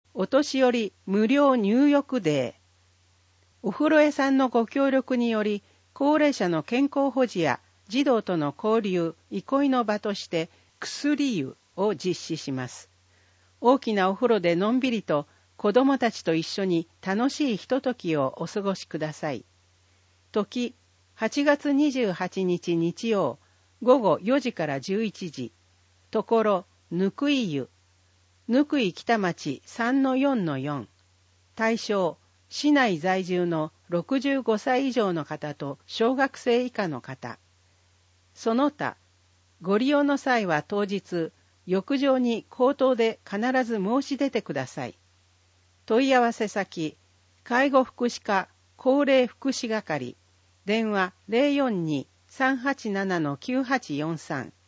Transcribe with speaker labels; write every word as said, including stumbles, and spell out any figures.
Speaker 1: お年寄り無料入浴デー。お風呂屋さんのご協力により、高齢者の健康保持や児童との交流、憩いの場として薬湯を実施します。大きなお風呂でのんびりと子供たちと一緒に楽しいひとときをお過ごしください。時、はちがつにじゅうはちにち日曜、午後よじからじゅういちじ。ところ、ぬくい湯。ぬくい北町 さんのよんのよん。対象、市内在住のろくじゅうごさい以上の方と小学生以下の方。その他、ご利用の際は当日、浴場に口頭で必ず申し出てください。問い合わせ先、介護福祉課高齢福祉係、電話 ゼロよんに さんはちなな きゅうはちよんさん。